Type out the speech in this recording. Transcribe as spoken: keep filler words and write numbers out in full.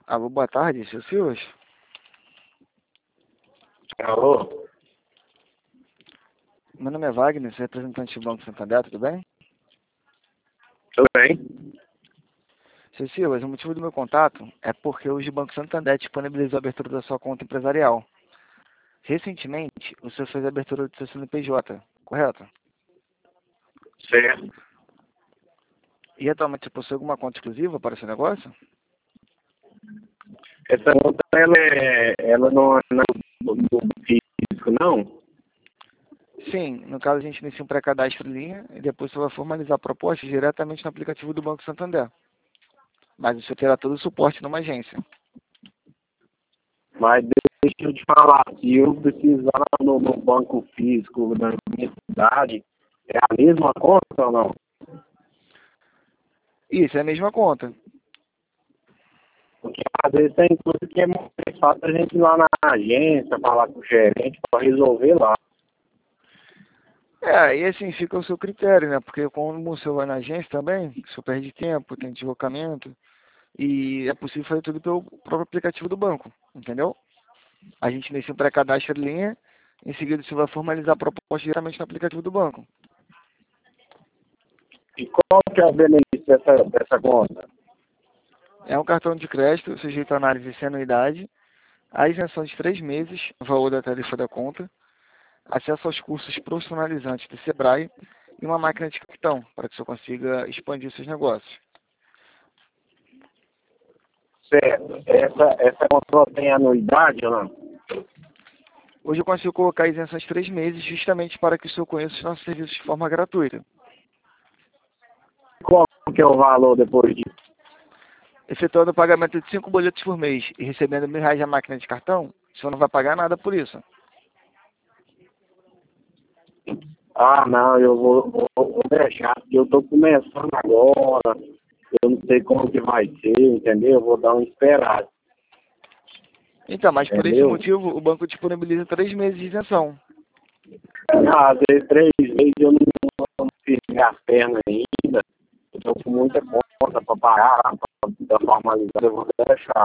Alô, boa tarde, seu Silas. Alô? Meu nome é Wagner, sou representante do Banco Santander, tudo bem? Tudo bem? Seu Silas, o motivo do meu contato é porque hoje o Banco Santander disponibilizou a abertura da sua conta empresarial. Recentemente, o senhor fez a abertura do seu C N P J, correto? Certo. E atualmente você possui alguma conta exclusiva para esse negócio? Essa conta, ela, é, ela não é no no físico, não? Sim, no caso a gente inicia um pré-cadastro em linha e depois você vai formalizar a proposta diretamente no aplicativo do Banco Santander. Mas você terá todo o suporte numa agência. Mas deixa eu te falar, se eu precisar no, no banco físico da minha cidade, é a mesma conta ou não? Isso, é a mesma conta. Porque às vezes tem coisa que é mais fácil a gente ir lá na agência, falar com o gerente para resolver lá. É, e assim fica o seu critério, né? Porque como o senhor vai na agência também, o senhor perde tempo, tem deslocamento, e é possível fazer tudo pelo próprio aplicativo do banco, entendeu? A gente inicia um pré-cadastro em linha, em seguida você vai formalizar a proposta diretamente no aplicativo do banco. E qual que é o benefício dessa, dessa conta? É um cartão de crédito sujeito à análise sem anuidade, a isenção de três meses no valor da tarifa da conta, acesso aos cursos profissionalizantes do Sebrae e uma máquina de cartão, para que o senhor consiga expandir seus negócios. Certo. Essa, essa conta tem anuidade ou não? Hoje eu consigo colocar isenção de três meses justamente para que o senhor conheça os nossos serviços de forma gratuita. Qual que é o valor depois disso? Efetuando o pagamento de cinco boletos por mês e recebendo mil reais na máquina de cartão, o senhor não vai pagar nada por isso. Ah, não, eu vou, vou, vou deixar, porque eu tô começando agora, eu não sei como que vai ser, entendeu? Eu vou dar uma esperada, Então, mas por esse entendeu? motivo, o banco disponibiliza três meses de isenção. Ah, às vezes três meses eu não, não fiz minhas pernas ainda, eu tô com muita conta para pagar, para formalizar, eu vou deixar.